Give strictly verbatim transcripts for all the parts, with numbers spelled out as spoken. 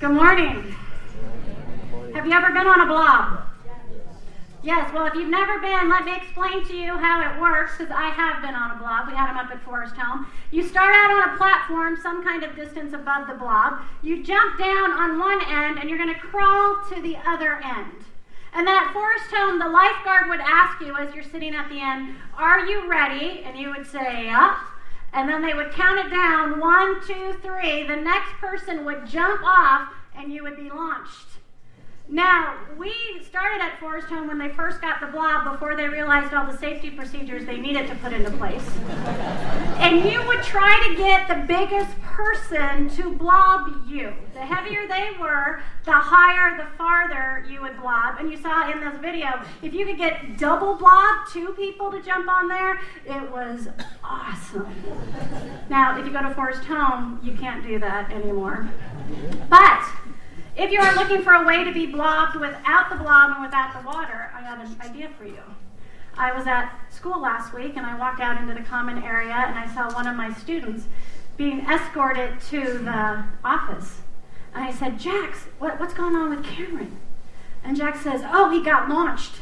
Good morning. Have you ever been on a blob? Yes, well, if you've never been, let me explain to you how it works, because I have been on a blob. We had them up at Forest Home. You start out on a platform, some kind of distance above the blob. You jump down on one end, and you're going to crawl to the other end. And then at Forest Home, the lifeguard would ask you as you're sitting at the end, are you ready? And you would say, yeah. And then they would count it down, one, two, three. The next person would jump off, and you would be launched. Now, we started at Forest Home when they first got the blob before they realized all the safety procedures they needed to put into place. And you would try to get the biggest person to blob you. The heavier they were, the higher, the farther you would blob. And you saw in this video, if you could get double blob, two people to jump on there, it was awesome. Now, if you go to Forest Home, you can't do that anymore. But if you are looking for a way to be blobbed without the blob and without the water, I got an idea for you. I was at school last week, and I walked out into the common area, and I saw one of my students being escorted to the office. And I said, Jax, what, what's going on with Cameron? And Jax says, oh, he got launched.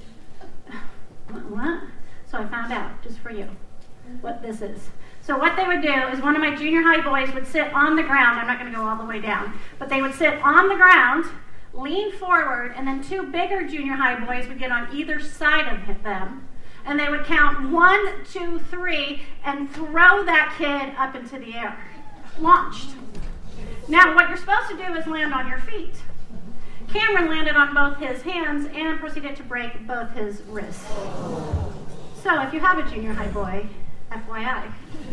What? So I found out, just for you, what this is. So what they would do is one of my junior high boys would sit on the ground. I'm not going to go all the way down. But they would sit on the ground, lean forward, and then two bigger junior high boys would get on either side of them. And they would count one, two, three, and throw that kid up into the air. Launched. Now, what you're supposed to do is land on your feet. Cameron landed on both his hands and proceeded to break both his wrists. So if you have a junior high boy, F Y I.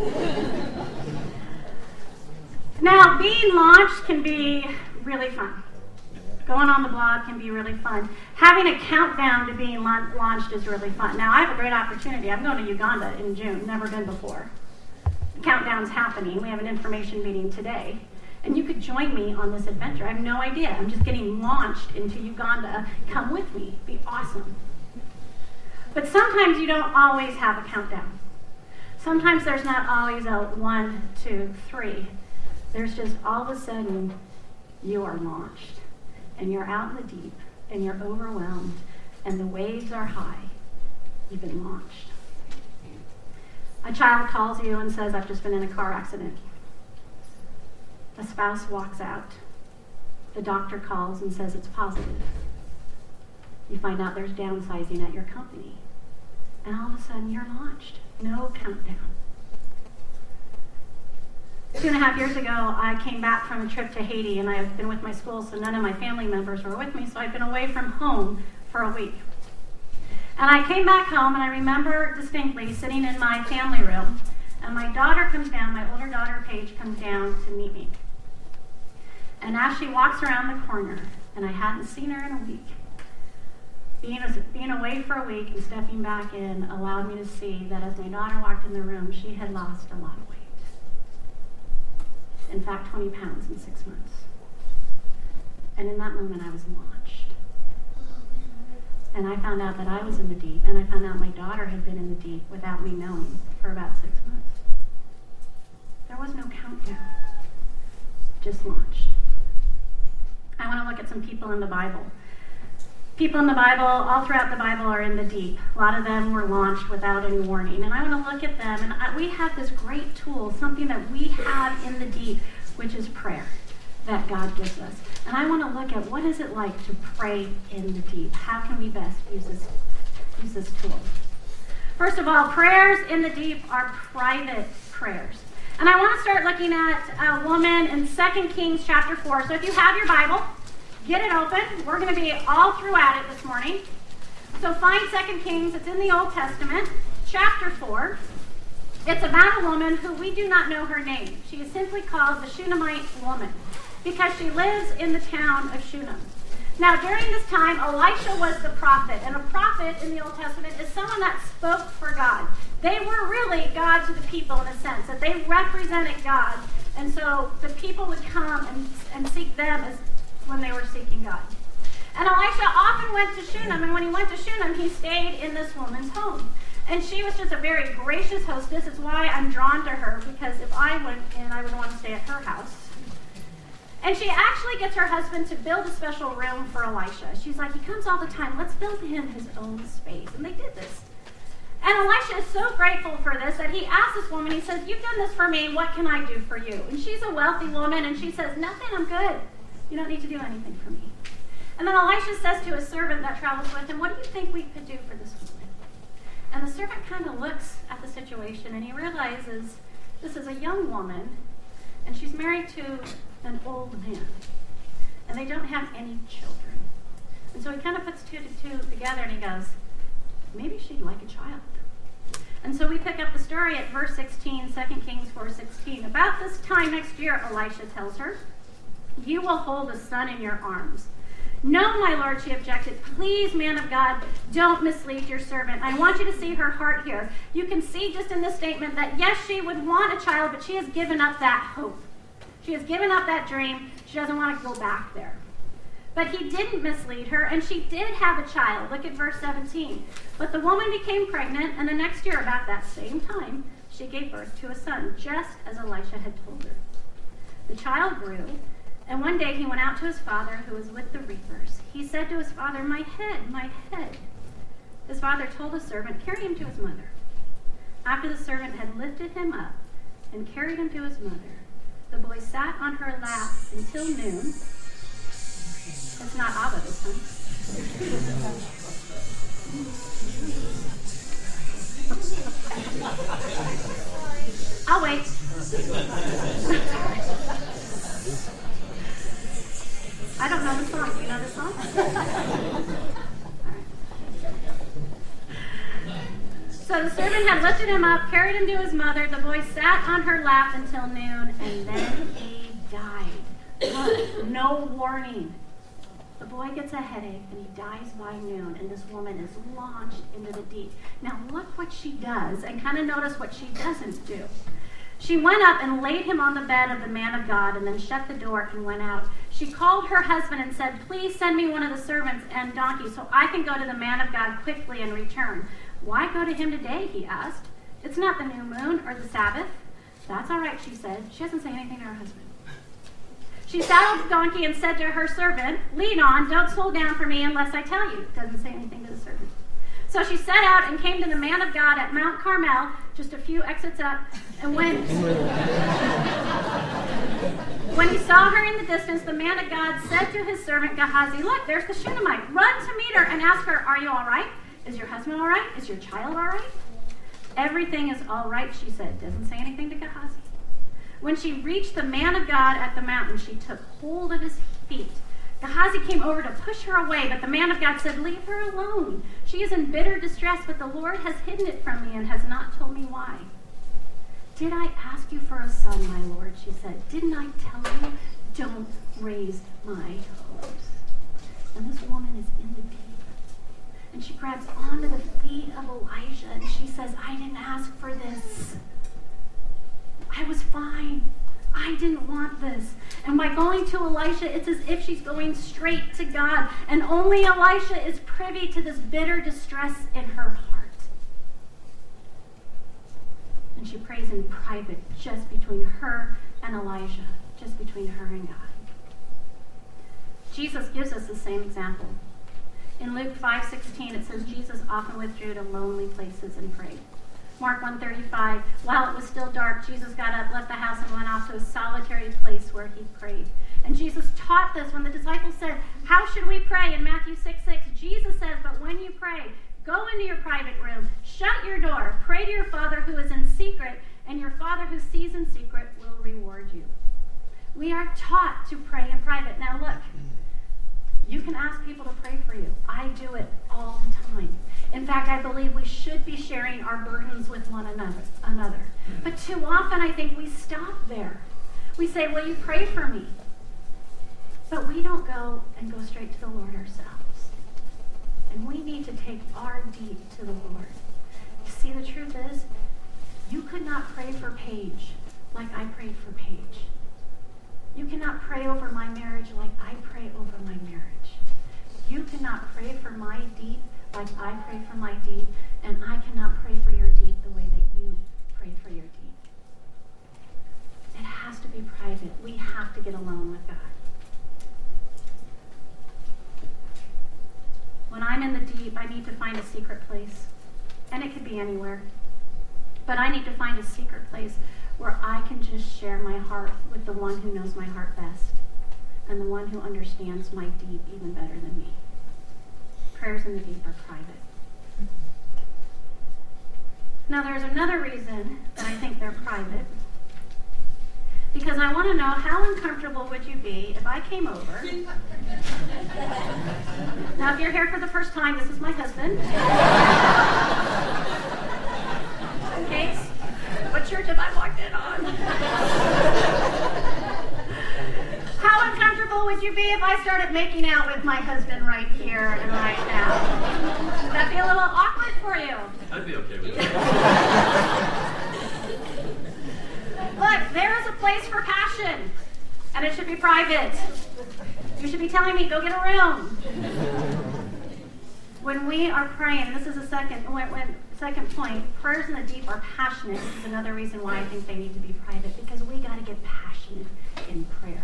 Now, being launched can be really fun. Going on the blob can be really fun. Having a countdown to being la- launched is really fun. Now, I have a great opportunity. I'm going to Uganda in June. Never been before. The countdown's happening. We have an information meeting today. And you could join me on this adventure. I have no idea. I'm just getting launched into Uganda. Come with me. Be awesome. But sometimes you don't always have a countdown. Sometimes there's not always a one, two, three. There's just all of a sudden you are launched. And you're out in the deep. And you're overwhelmed. And the waves are high. You've been launched. A child calls you and says, I've just been in a car accident. A spouse walks out. The doctor calls and says it's positive. You find out there's downsizing at your company. And all of a sudden you're launched. No countdown. Two and a half years ago, I came back from a trip to Haiti, and I've been with my school, so none of my family members were with me, so I've been away from home for a week. And I came back home, and I remember distinctly sitting in my family room, and my daughter comes down, my older daughter, Paige, comes down to meet me. And as she walks around the corner, and I hadn't seen her in a week, Being, being away for a week and stepping back in allowed me to see that as my daughter walked in the room, she had lost a lot of weight. In fact, twenty pounds in six months. And in that moment, I was launched. And I found out that I was in the deep, and I found out my daughter had been in the deep without me knowing for about six months. There was no countdown, just launched. I want to look at some people in the Bible. People in the Bible, all throughout the Bible, are in the deep. A lot of them were launched without any warning. And I want to look at them, and I, we have this great tool, something that we have in the deep, which is prayer, that God gives us. And I want to look at what is it like to pray in the deep. How can we best use this, use this tool? First of all, prayers in the deep are private prayers. And I want to start looking at a woman in Second Kings chapter four. So if you have your Bible, get it open. We're going to be all throughout it this morning. So find Second Kings. It's in the Old Testament, chapter four. It's about a woman who we do not know her name. She is simply called the Shunammite woman because she lives in the town of Shunem. Now, during this time, Elisha was the prophet. And a prophet in the Old Testament is someone that spoke for God. They were really God to the people in a sense, that they represented God. And so the people would come and, and seek them as when they were seeking God. And Elisha often went to Shunem, and when he went to Shunem, he stayed in this woman's home. And she was just a very gracious hostess. It's why I'm drawn to her, because if I went in, I would want to stay at her house. And she actually gets her husband to build a special room for Elisha. She's like, he comes all the time. Let's build him his own space. And they did this. And Elisha is so grateful for this that he asks this woman, he says, you've done this for me. What can I do for you? And she's a wealthy woman, and she says, nothing, I'm good. You don't need to do anything for me. And then Elisha says to his servant that travels with him, what do you think we could do for this woman? And the servant kind of looks at the situation, and he realizes this is a young woman, and she's married to an old man, and they don't have any children. And so he kind of puts two to two together, and he goes, maybe she'd like a child. And so we pick up the story at verse sixteen, Second Kings four sixteen. About this time next year, Elisha tells her, you will hold a son in your arms. No, my lord, she objected. Please, man of God, don't mislead your servant. I want you to see her heart here. You can see just in this statement that, yes, she would want a child, but she has given up that hope. She has given up that dream. She doesn't want to go back there. But he didn't mislead her, and she did have a child. Look at verse seventeen. But the woman became pregnant, and the next year, about that same time, she gave birth to a son, just as Elisha had told her. The child grew, and one day he went out to his father, who was with the reapers. He said to his father, my head, my head. His father told his servant, carry him to his mother. After the servant had lifted him up and carried him to his mother, the boy sat on her lap until noon. It's not Abba this time. I'll wait. I don't know the song. Do you know the song? All right. So the servant had lifted him up, carried him to his mother. The boy sat on her lap until noon, and then he died. Look, no warning. The boy gets a headache, and he dies by noon, and this woman is launched into the deep. Now look what she does, and kind of notice what she doesn't do. She went up and laid him on the bed of the man of God, and then shut the door and went out. She called her husband and said, please send me one of the servants and donkey so I can go to the man of God quickly and return. Why go to him today, he asked. It's not the new moon or the Sabbath. That's all right, she said. She doesn't say anything to her husband. She saddled the donkey and said to her servant, lead on, don't slow down for me unless I tell you. Doesn't say anything to the servant. So she set out and came to the man of God at Mount Carmel, just a few exits up, and when, when he saw her in the distance, the man of God said to his servant Gehazi, look, there's the Shunammite. Run to meet her and ask her, are you all right? Is your husband all right? Is your child all right? Everything is all right, she said. Doesn't say anything to Gehazi. When she reached the man of God at the mountain, she took hold of his feet. Gehazi came over to push her away, but the man of God said, leave her alone. She is in bitter distress, but the Lord has hidden it from me and has not told me why. Did I ask you for a son, my Lord? She said. Didn't I tell you, don't raise my hopes? And this woman is in the deep. And she grabs onto the feet of Elijah, and she says, I didn't ask for this. I was fine. I didn't want this. And by going to Elisha, it's as if she's going straight to God. And only Elisha is privy to this bitter distress in her heart. And she prays in private, just between her and Elijah, just between her and God. Jesus gives us the same example. In Luke five sixteen, it says, Jesus often withdrew to lonely places and prayed. Mark one thirty-five, while it was still dark, Jesus got up, left the house, and went off to a solitary place where he prayed. And Jesus taught this when the disciples said, how should we pray? In Matthew six six, Jesus says, but when you pray, go into your private room, shut your door, pray to your Father who is in secret, and your Father who sees in secret will reward you. We are taught to pray in private. Now look, you can ask people to pray for you. I do it all the time. In fact, I believe we should be sharing our burdens with one another. another. But too often, I think we stop there. We say, will you pray for me? But we don't go and go straight to the Lord ourselves. And we need to take our deep to the Lord. You see, the truth is, you could not pray for Paige like I prayed for Paige. You cannot pray over my marriage like I pray over my marriage. You cannot pray for my deep like I pray for my deep, and I cannot pray for your deep the way that you pray for your deep. It has to be private. We have to get alone with God. I'm in the deep, I need to find a secret place. And it could be anywhere. But I need to find a secret place where I can just share my heart with the one who knows my heart best and the one who understands my deep even better than me. Prayers in the deep are private. Now, there's another reason that I think they're private. Because I want to know, how uncomfortable would you be if I came over? Now, if you're here for the first time, this is my husband. Okay, what church have I walked in on? How uncomfortable would you be if I started making out with my husband right here and right now? Would that be a little awkward for you? I'd be okay with that. Look, there is a place for passion, and it should be private. You should be telling me, go get a room. When we are praying, this is a second, when, when, second point, prayers in the deep are passionate. This is another reason why I think they need to be private, because we got to get passionate in prayer.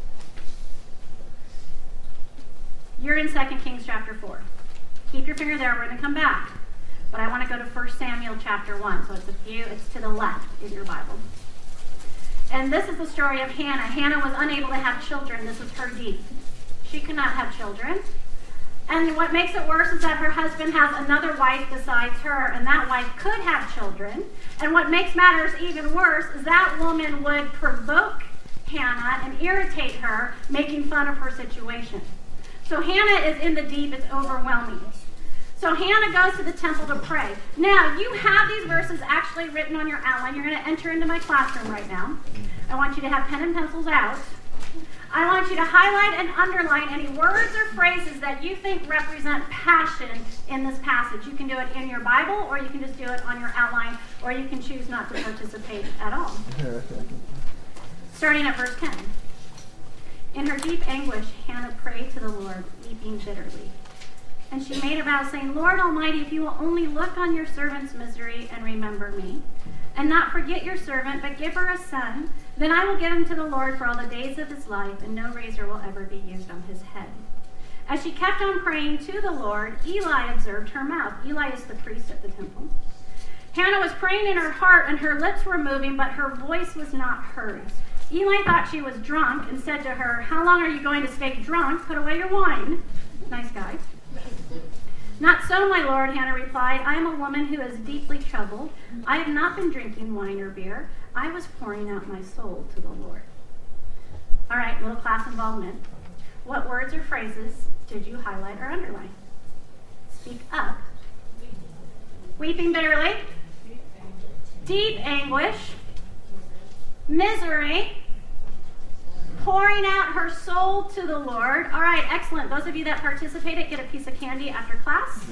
You're in Second Kings chapter four. Keep your finger there. We're going to come back. But I want to go to First Samuel chapter one. So it's a few, it's to the left in your Bible. And this is the story of Hannah. Hannah was unable to have children. This is her deep. She could not have children. And what makes it worse is that her husband has another wife besides her, and that wife could have children. And what makes matters even worse is that woman would provoke Hannah and irritate her, making fun of her situation. So Hannah is in the deep. It's overwhelming. So Hannah goes to the temple to pray. Now, you have these verses actually written on your outline. You're going to enter into my classroom right now. I want you to have pen and pencils out. I want you to highlight and underline any words or phrases that you think represent passion in this passage. You can do it in your Bible, or you can just do it on your outline, or you can choose not to participate at all. Starting at verse ten. In her deep anguish, Hannah prayed to the Lord, weeping bitterly. And she made a vow, saying, Lord Almighty, if you will only look on your servant's misery and remember me, and not forget your servant, but give her a son, then I will give him to the Lord for all the days of his life, and no razor will ever be used on his head. As she kept on praying to the Lord, Eli observed her mouth. Eli is the priest at the temple. Hannah was praying in her heart, and her lips were moving, but her voice was not heard. Eli thought she was drunk and said to her, How long are you going to stay drunk? Put away your wine. Nice guy. Not so, my lord, Hannah replied. I am a woman who is deeply troubled. I have not been drinking wine or beer. I was pouring out my soul to the Lord. All right, little class involvement. What words or phrases did you highlight or underline? Speak up. Weeping bitterly. Deep anguish. Misery. Pouring out her soul to the Lord. All right, excellent. Those of you that participated, get a piece of candy after class.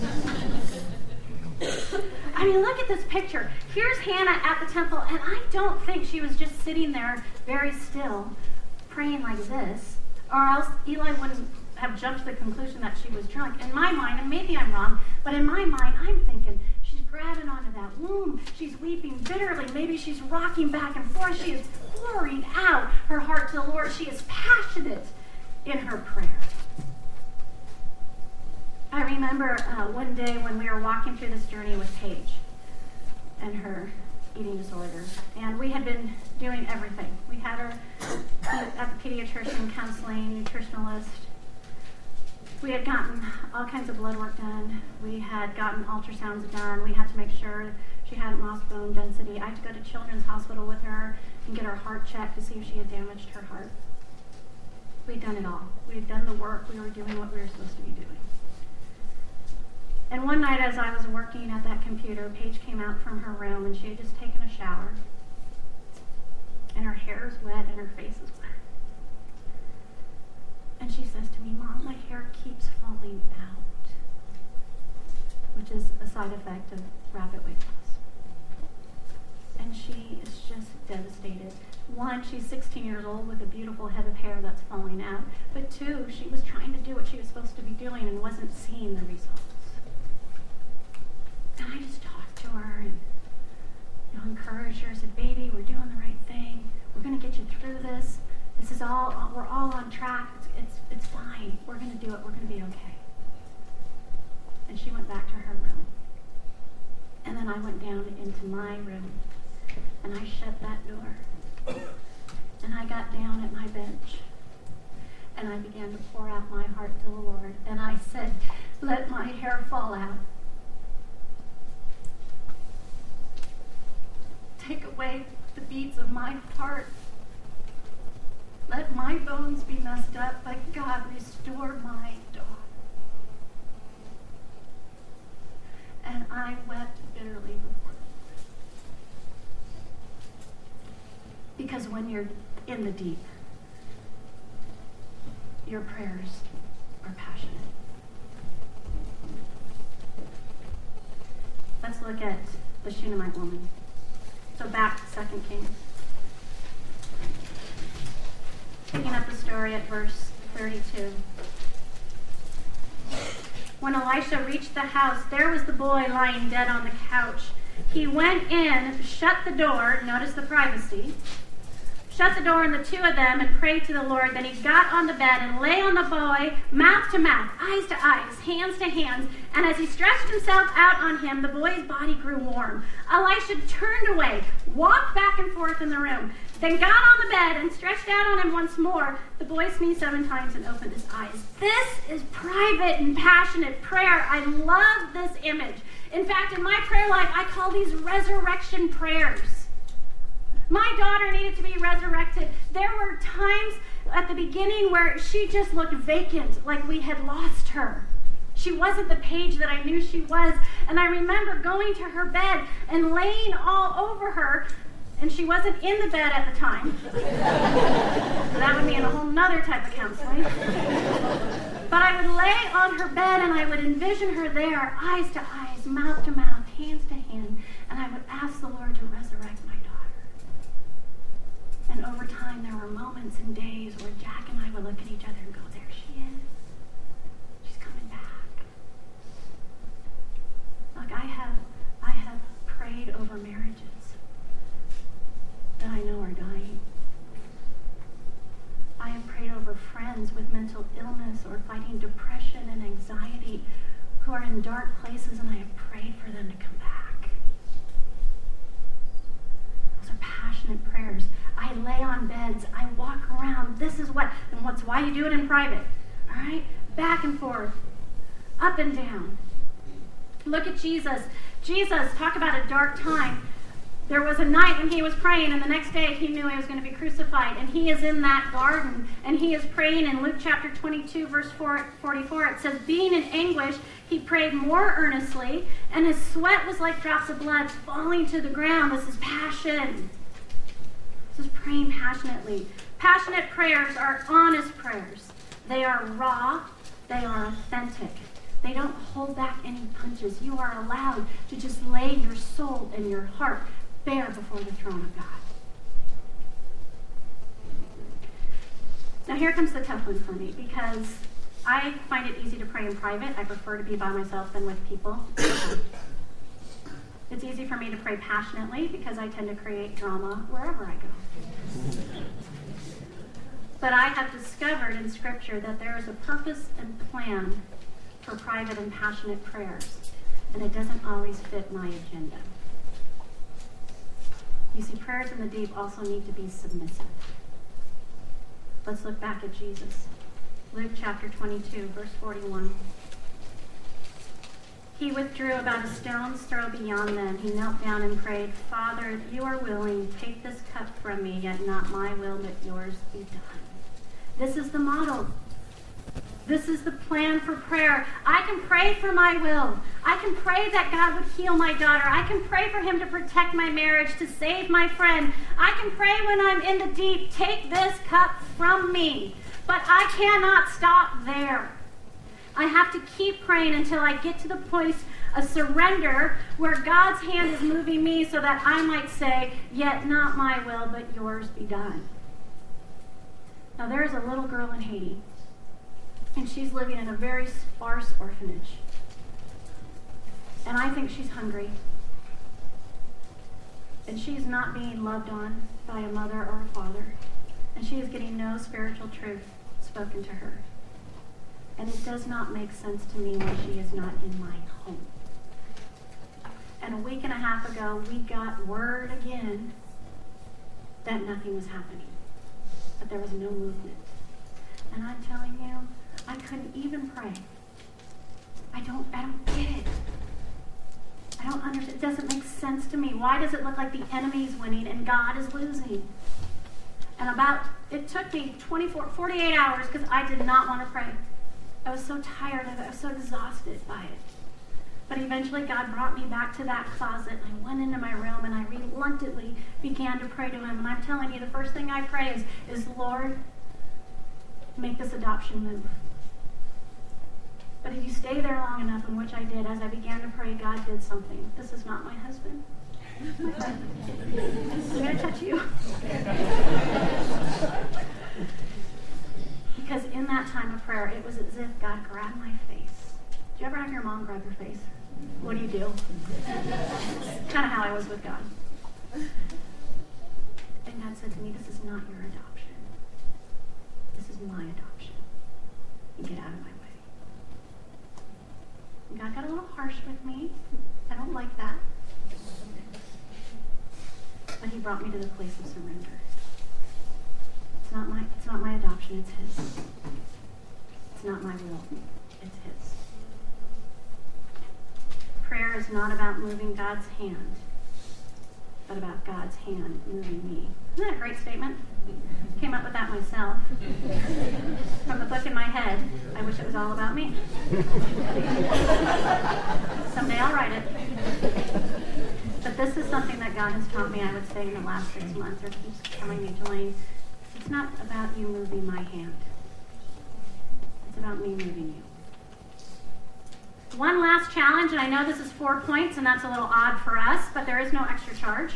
I mean, look at this picture. Here's Hannah at the temple, and I don't think she was just sitting there very still, praying like this, or else Eli wouldn't have jumped to the conclusion that she was drunk. In my mind, and maybe I'm wrong, but in my mind, I'm thinking, she's grabbing onto that womb. She's weeping bitterly. Maybe she's rocking back and forth. She is pouring out her heart to the Lord. She is passionate in her prayer. I remember uh, one day when we were walking through this journey with Paige and her eating disorder. And we had been doing everything. We had her at the pediatrician, counseling, nutritionalist. We had gotten all kinds of blood work done. We had gotten ultrasounds done. We had to make sure she hadn't lost bone density. I had to go to Children's Hospital with her and get her heart checked to see if she had damaged her heart. We'd done it all. We had done the work. We were doing what we were supposed to be doing. And one night as I was working at that computer, Paige came out from her room and she had just taken a shower. And her hair is wet and her face is wet. And she says to me, Mom, my hair keeps falling out, which is a side effect of rapid weight loss. And she is just devastated. One, she's sixteen years old with a beautiful head of hair that's falling out. But two, she was trying to do what she was supposed to be doing and wasn't seeing the results. And I just talked to her and you know, encouraged her. I said, baby, we're doing the right thing. We're going to get you through this. This is all, we're all on track. It's, it's, it's fine. We're going to do it. We're going to be okay. And she went back to her room. And then I went down into my room, and I shut that door. And I got down at my bench, and I began to pour out my heart to the Lord. And I said, let my hair fall out. Take away the beats of my heart. Let my bones be messed up, but God, restore my daughter. And I wept bitterly before the Lord. Because when you're in the deep, your prayers are passionate. Let's look at the Shunammite woman. So back to Second Kings. Picking up the story at verse thirty-two. When Elisha reached the house, there was the boy lying dead on the couch. He went in, shut the door, notice the privacy, shut the door on the two of them and prayed to the Lord. Then he got on the bed and lay on the boy, mouth to mouth, eyes to eyes, hands to hands. And as he stretched himself out on him, the boy's body grew warm. Elisha turned away, walked back and forth in the room, then got on the bed and stretched out on him once more. The boy sneezed seven times and opened his eyes. This is private and passionate prayer. I love this image. In fact, in my prayer life, I call these resurrection prayers. My daughter needed to be resurrected. There were times at the beginning where she just looked vacant, like we had lost her. She wasn't the Paige that I knew she was. And I remember going to her bed and laying all over her. And she wasn't in the bed at the time. That would be in a whole nother type of counseling. But I would lay on her bed and I would envision her there, eyes to eyes, mouth to mouth, hands to hand. And I would ask the Lord to resurrect my daughter. And over time, there were moments and days where Jack and I would look at each other and go, there she is. She's coming back. Look, I have, I have prayed over marriages that I know are dying. I have prayed over friends with mental illness or fighting depression and anxiety who are in dark places, and I have prayed for them to come back. Those are passionate prayers. I lay on beds. I walk around. This is what, and what's why you do it in private. All right? Back and forth. Up and down. Look at Jesus. Jesus, talk about a dark time. There was a night when he was praying, and the next day he knew he was going to be crucified. And he is in that garden, and he is praying in Luke chapter twenty-two, verse forty-four. It says, being in anguish, he prayed more earnestly, and his sweat was like drops of blood falling to the ground. This is passion. This is praying passionately. Passionate prayers are honest prayers. They are raw. They are authentic. They don't hold back any punches. You are allowed to just lay your soul and your heart bare before the throne of God. Now here comes the tough one for me, because I find it easy to pray in private. I prefer to be by myself than with people. It's easy for me to pray passionately because I tend to create drama wherever I go. But I have discovered in Scripture that there is a purpose and plan for private and passionate prayers, and it doesn't always fit my agenda. You see, prayers in the deep also need to be submissive. Let's look back at Jesus. Luke chapter twenty-two, verse forty-one. He withdrew about a stone's throw beyond them. He knelt down and prayed, Father, if you are willing, take this cup from me, yet not my will, but yours be done. This is the model. This is the plan for prayer. I can pray for my will. I can pray that God would heal my daughter. I can pray for him to protect my marriage, to save my friend. I can pray when I'm in the deep, take this cup from me. But I cannot stop there. I have to keep praying until I get to the place of surrender where God's hand is moving me so that I might say, yet not my will, but yours be done. Now there is a little girl in Haiti, and she's living in a very sparse orphanage. And I think she's hungry. And she's not being loved on by a mother or a father. And she is getting no spiritual truth spoken to her. And it does not make sense to me when she is not in my home. And a week and a half ago, we got word again that nothing was happening, that there was no movement. And I'm telling you, I couldn't even pray. I don't, I don't get it. I don't understand. It doesn't make sense to me. Why does it look like the enemy is winning and God is losing? And about, it took me twenty-four, forty-eight hours because I did not want to pray. I was so tired of it. I was so exhausted by it. But eventually God brought me back to that closet. And I went into my room and I reluctantly began to pray to him. And I'm telling you, the first thing I pray is, is Lord, make this adoption move. But if you stay there long enough, in which I did, as I began to pray, God did something. This is not my husband. My husband. I'm going to touch you. Because in that time of prayer, it was as if God grabbed my face. Do you ever have your mom grab your face? What do you do? Kind of how I was with God. And God said to me, this is not your adoption. This is my adoption. You get out of my way. And God got a little harsh with me. I don't like that. But he brought me to the place of surrender. It's not my, it's not my adoption, it's his. It's not my will, it's his. Prayer is not about moving God's hand, but about God's hand moving me. Isn't that a great statement? Came up with that myself. From the book in my head, I wish it was all about me. Someday I'll write it. But this is something that God has taught me, I would say, in the last six months, or keeps telling me, Jelaine, it's not about you moving my hand. It's about me moving you. One last challenge, and I know this is four points, and that's a little odd for us, but there is no extra charge.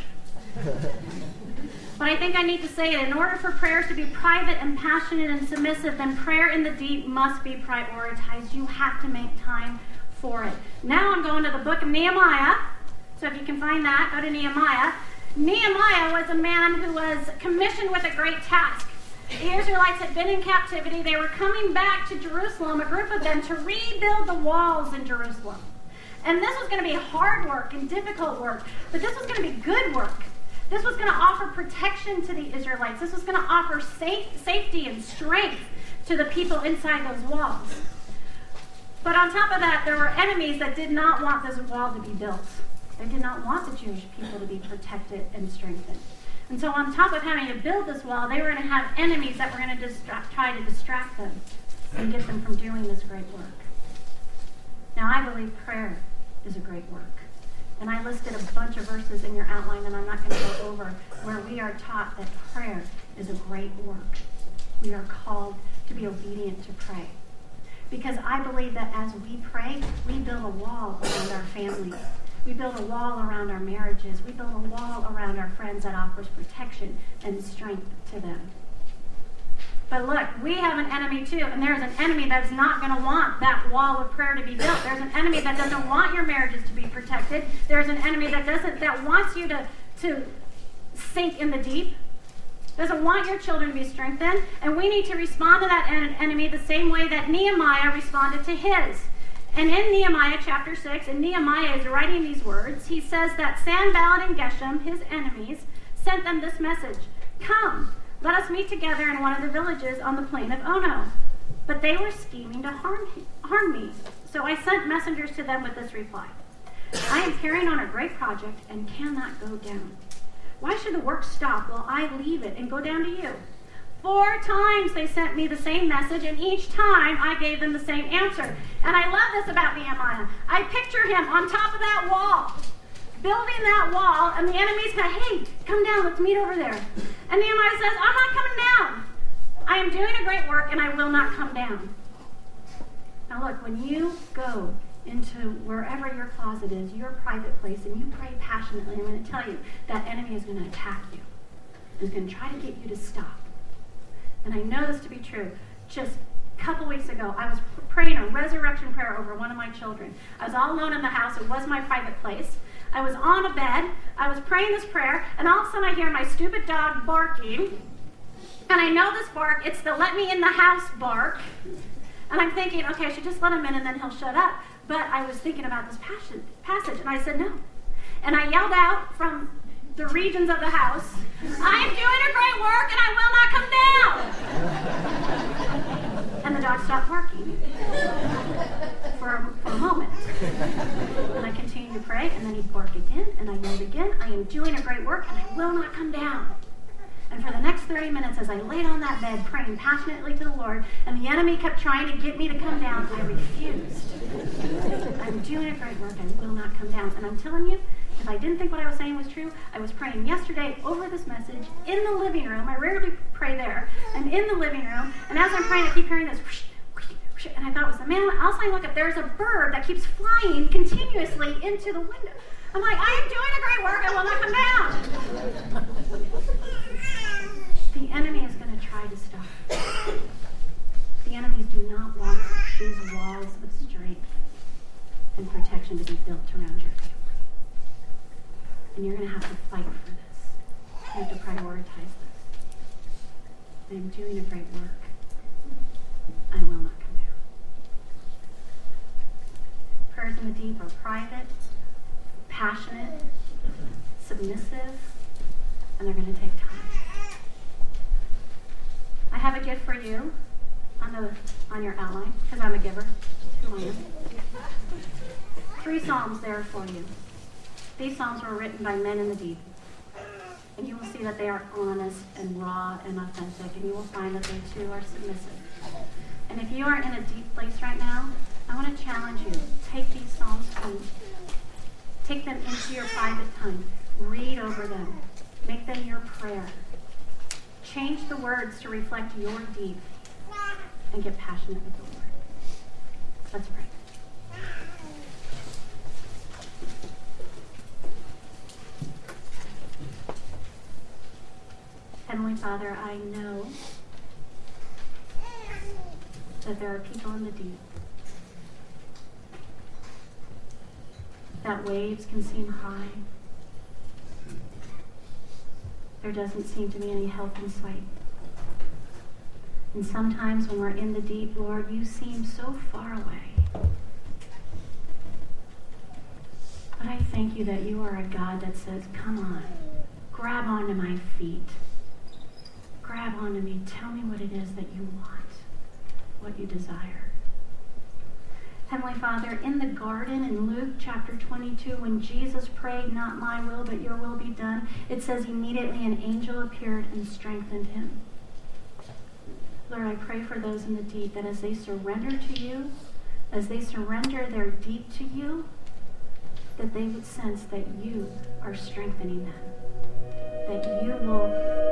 But I think I need to say it. In order for prayers to be private and passionate and submissive, then prayer in the deep must be prioritized. You have to make time for it. Now I'm going to the book of Nehemiah. So if you can find that, go to Nehemiah. Nehemiah was a man who was commissioned with a great task. The Israelites had been in captivity. They were coming back to Jerusalem, a group of them, to rebuild the walls in Jerusalem. And this was going to be hard work and difficult work, but this was going to be good work. This was going to offer protection to the Israelites. This was going to offer safe, safety and strength to the people inside those walls. But on top of that, there were enemies that did not want this wall to be built. They did not want the Jewish people to be protected and strengthened. And so on top of having to build this wall, they were going to have enemies that were going to distract, try to distract them and get them from doing this great work. Now, I believe prayer is a great work. And I listed a bunch of verses in your outline that I'm not going to go over, where we are taught that prayer is a great work. We are called to be obedient to pray. Because I believe that as we pray, we build a wall around our families. We build a wall around our marriages. We build a wall around our friends that offers protection and strength to them. But look, we have an enemy too, and there's an enemy that's not going to want that wall of prayer to be built. There's an enemy that doesn't want your marriages to be protected. There's an enemy that doesn't that wants you to, to sink in the deep. Doesn't want your children to be strengthened. And we need to respond to that en- enemy the same way that Nehemiah responded to his. And in Nehemiah chapter six, and Nehemiah is writing these words, he says that Sanballat and Geshem, his enemies, sent them this message: "Come, let us meet together in one of the villages on the plain of Ono." But they were scheming to harm, harm me. So I sent messengers to them with this reply: "I am carrying on a great project and cannot go down. Why should the work stop while I leave it and go down to you?" Four times they sent me the same message, and each time I gave them the same answer. And I love this about Nehemiah. I picture him on top of that wall, building that wall, and the enemy's going, "Hey, come down, let's meet over there." And Nehemiah says, "I'm not coming down. I am doing a great work, and I will not come down." Now look, when you go into wherever your closet is, your private place, and you pray passionately, I'm going to tell you, that enemy is going to attack you. He's going to try to get you to stop. And I know this to be true. Just a couple weeks ago, I was praying a resurrection prayer over one of my children. I was all alone in the house. It was my private place. I was on a bed. I was praying this prayer, and all of a sudden I hear my stupid dog barking. And I know this bark. It's the "let me in the house" bark. And And I'm thinking, okay, I should just let him in and then he'll shut up. But I was thinking about this passage, passage, and I said no. And I yelled out from the regions of the house, I am doing a great work and I will not come down. And the dog stopped barking for a, for a moment. And I continued to pray, and then he barked again, and I yelled again, I am doing a great work and I will not come down. And for the next thirty minutes, as I laid on that bed praying passionately to the Lord, and the enemy kept trying to get me to come down, I refused. I'm doing a great work, I will not come down. And I'm telling you, if I didn't think what I was saying was true, I was praying yesterday over this message in the living room. I rarely pray there. I'm in the living room, and as I'm praying, I keep hearing this whoosh, whoosh, whoosh, and I thought it was the man. All of a sudden, I look up, there's a bird that keeps flying continuously into the window. I'm like, I am doing a great work, I will not come down. The enemy is going to try to stop. The enemies do not want these walls of strength and protection to be built around your family. And you're going to have to fight for this. You have to prioritize this. I am doing a great work. I will not come down. Prayers in the deep are private, passionate, submissive, and they're going to take time. I have a gift for you on the on your outline, because I'm a giver. Who I am. Three psalms there for you. These psalms were written by men in the deep. And you will see that they are honest and raw and authentic, and you will find that they too are submissive. And if you are in a deep place right now, I want to challenge you. Take these psalms home. Take them into your private time. Read over them. Make them your prayer. Change the words to reflect your deep and get passionate with the Lord. Let's pray. Heavenly Father, I know that there are people in the deep, that waves can seem high. There doesn't seem to be any help in sight. And sometimes when we're in the deep, Lord, you seem so far away. But I thank you that you are a God that says, come on, grab onto my feet. Grab onto me. Tell me what it is that you want, what you desire. Heavenly Father, in the garden in Luke chapter twenty-two, when Jesus prayed, not my will, but your will be done, it says immediately an angel appeared and strengthened him. Lord, I pray for those in the deep that as they surrender to you, as they surrender their deep to you, that they would sense that you are strengthening them, that you will